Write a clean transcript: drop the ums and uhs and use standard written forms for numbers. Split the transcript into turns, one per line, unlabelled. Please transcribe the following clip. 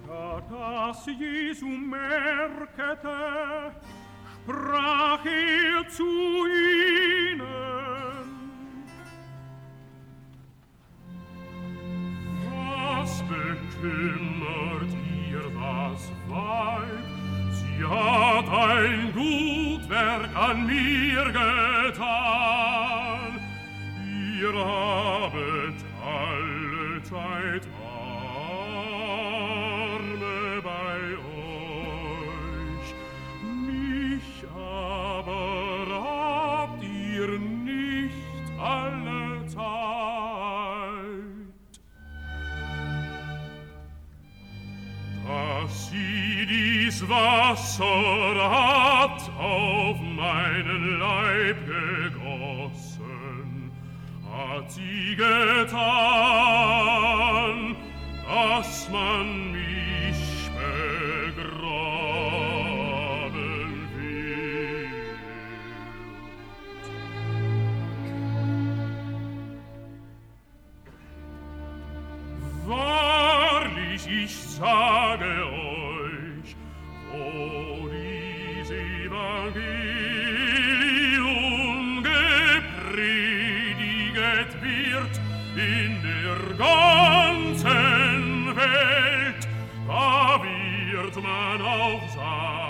Da das Jesu merkete, sprach zu ihnen: Was bekümmert ihr das Weib? Sie hat ein Gutwerk an mir getan. Ihr habet alle Zeit Arme bei euch, mich aber habt ihr nicht alle Zeit. Dass sie dies Wasser hat auf meinen Leib gegossen, hat sie getan, dass man mich begraben wird. Wahrlich, ich sage euch, wo dies Evangelium geprediget wird in der ganzen Welt, da wird man auch sagen,